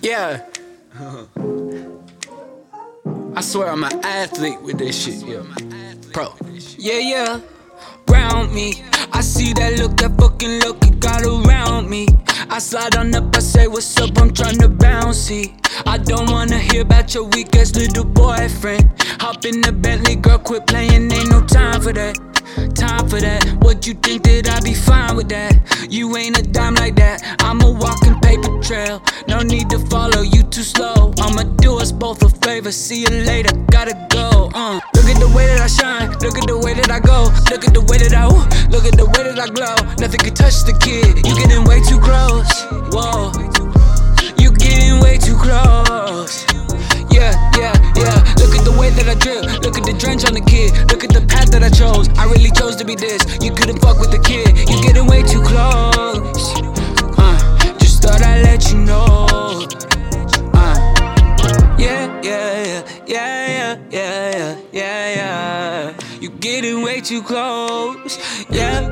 Yeah. I swear I'm an athlete with this shit, yeah. Pro. Yeah. Round me, I see that look, that fucking look you got around me. I slide on up, I say what's up, I'm tryna bouncy. I don't wanna hear about your weak ass little boyfriend. Hop in the Bentley, girl, quit playing, ain't no time for that. Time for that. What you think that I be fine with that? You ain't a dime like that. I'm a walking paper trail. No need to follow, you too slow. I'ma do us both a favor. See you later, gotta go. Look at the way that I shine. Look at the way that I go. Look at the way that I look at the way that I glow. Nothing can touch the kid. You getting way too close. Whoa. You getting way too close. Yeah. Look at the way that I drip. Look at the drench on the kid. Look at the path that I chose. I really chose to be this. You couldn't fuck with the kid. You getting way too close. Just thought I'd let you know. Yeah. You getting way too close. Yeah.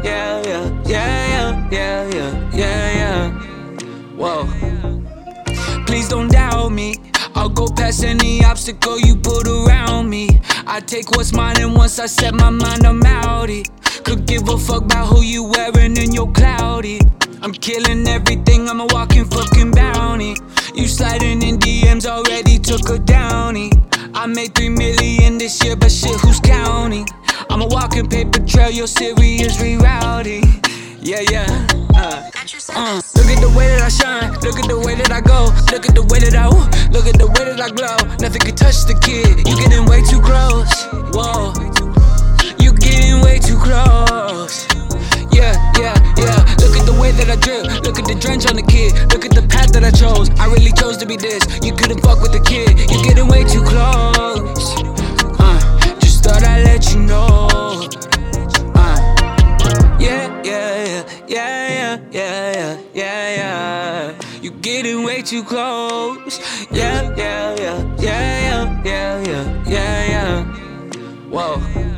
Whoa. Please don't doubt me. I'll go past any obstacle you put around me. I take what's mine, and once I set my mind, I'm outie. Could give a fuck about who you wearing in your cloudy. I'm killing everything, I'm a walking fucking bounty. You sliding in DMs, already took a downy. I made 3 million this year, but shit, who's counting? I'm a walking paper trail, your serious rerouting. Yeah. Look at the way that I shine. Look at the way that I go. Look at the way that I look at the way that I glow. Nothing can touch the kid. You getting way too close. Whoa. You getting way too close. Yeah. Look at the way that I drip. Look at the drench on the kid. Look at the path that I chose. I really chose to be this. You couldn't fuck with the kid. You getting way too close. Just thought I'd let you know. Yeah. You getting way too close. Yeah. Whoa.